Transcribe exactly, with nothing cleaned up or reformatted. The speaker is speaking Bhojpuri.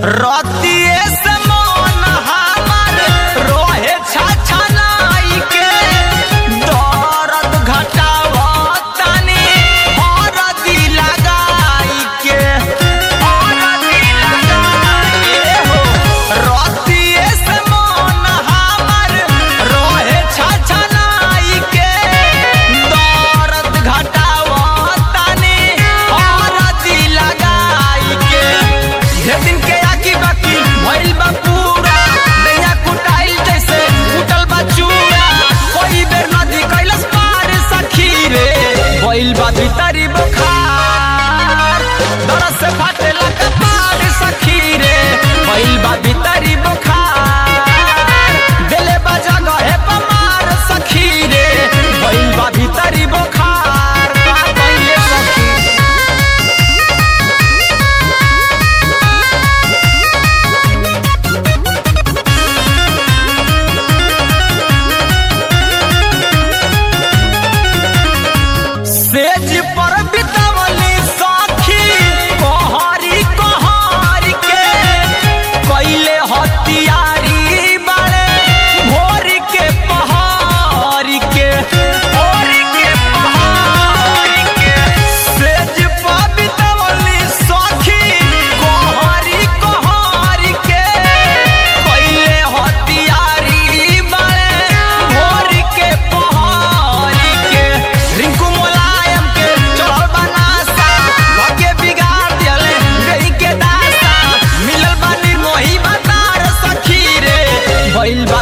रतिये से मन हमार रोहे छछनाई के दर्द घटावतानी हरदी लगाई के हरदी लगाई हो। रतिये से मन हमार रोहे छछनाई के दर्द घटावतानी हरदी लगाई के। ढेर दिन के आकी बाकी भइल बा पूरा नैया कुटाइल जैसे कुटल बा चूड़ा। कोई बेर नदी कैलस पार सखी रे भइल बा भीतरी बुखार दरद से फाटेला कपार सखी रे भइल बा भीतरी बुखार देले बा जगहे पमार सखी रे भइल बा भीतरी बुखार का कइले सखी। सेज पर बितावली साखी कहरी कहरी के कैले हथियारी बाड़े भोर के पहाड़ी के भोर के पहाड़ी के। सेज पर बितावली साखी कहरी कहरी के कैले हथियारी बाड़े भोर के पहाड़ी के। रिंकू मुलायम के चढ़ल बनासा लगे बिगाड़ दियले गई के दासा मिलल बानी मोही बतार सखी रे भइल बा